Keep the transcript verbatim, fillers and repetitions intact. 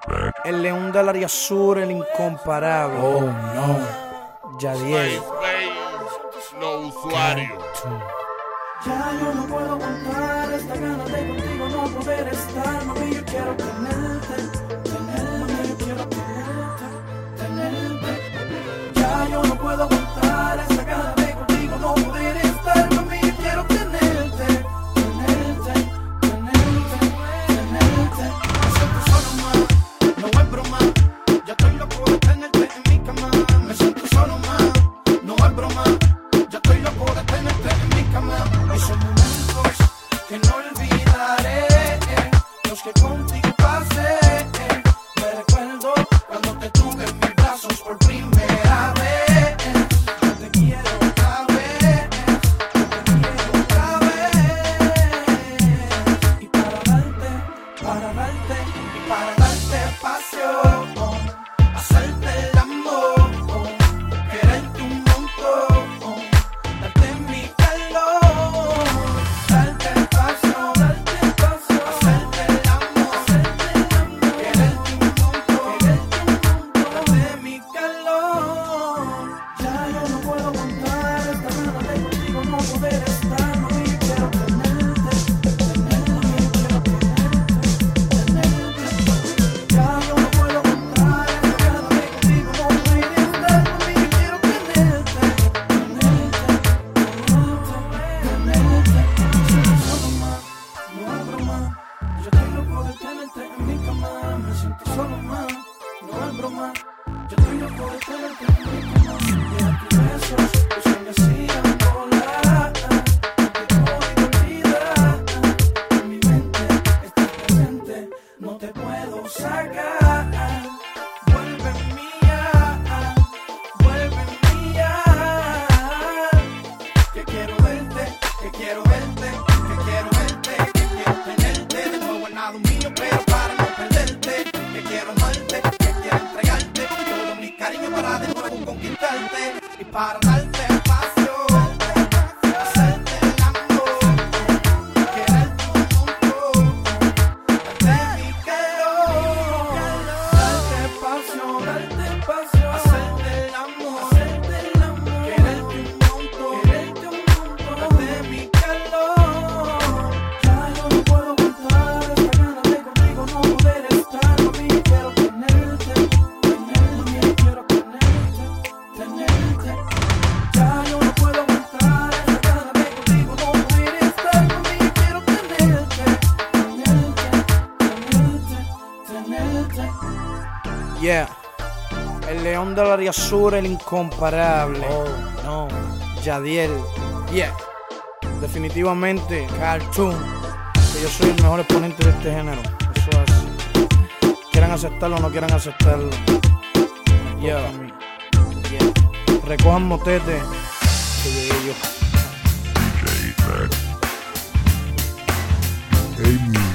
El león del área sur, el incomparable. Oh no. Yadiel. No usuario. Ya yo no puedo aguantar esta gana de contigo no poder estar. Mami, yo quiero tenerte, tenerte, mami, yo quiero tenerte, tenerte. Ya yo no puedo aguantar esta gana de contigo no poder estar. Mami, yo quiero tenerte, tenerte, tenerte, tenerte. Me siento solo más, no es broma. Ya estoy loco de tenerte en mi cama. Me siento solo más, no es broma. Ya estoy loco de tenerte en mi cama. Esos momentos que no olvidaré, los que contigo pasé. Me recuerdo cuando te tuve en mis brazos por primera vez. Yo te quiero otra vez, yo te quiero otra vez. Y para darte, para darte, y para darte pasión, hacerte el amor, quererte un montón, darte mi calor, darte espacio, darte espacio, hacerte el amor, hacerte el amor, quererte un montón, quererte un montón, darte mi calor. Ya yo no puedo aguantar esta gana de contigo no poder estar. Mami, yo quiero tenerte, tenerte, mami, yo quiero tenerte, tenerte. Ya yo no puedo aguantar esta gana de contigo no poder estar. Mami, yo quiero tenerte, tenerte, tenerte. Solo más, no es broma. Yo estoy loco de tenerte en mi cama. Me siento solo más, no es broma. Yo estoy loco de tenerte en mi cama. Y a tus besos, los que me hacían volar. No te puedo olvidar. En mi mente estás presente, no te puedo sacar. Vuelve mía, vuelve mía. Que quiero verte, que quiero verte, que quiero verte, que quiero tenerte de nuevo al lado mío, pero para no perderte. Que quiero amarte, que quiero entregarte todo mi cariño para de nuevo conquistarte y para darte espacio, hacerte el amor, quererte un montón, darte mi calor, darte espacio, darte espacio, hacerte el amor, hacerte el amor, quererte un montón, quererte un montón, darte mi calor. Ya yo no puedo aguantar esta gana de contigo no poder estar. Mami, yo quiero tenerte, tenerte, mami, yo quiero tenerte, tenerte. Ya yo no puedo aguantar esta gana de contigo no poder estar. Mami, yo quiero tenerte, tenerte, tenerte. Yeah. El león del área sur, el incomparable. Oh no. Yadiel. Yeah. Definitivamente, Cartoon. Que yo soy el mejor exponente de este género. Eso es así. Quieran aceptarlo o no quieran aceptarlo. Yeah. Yeah. Recojan motete. Que llegué yo. J-Mac. Amy.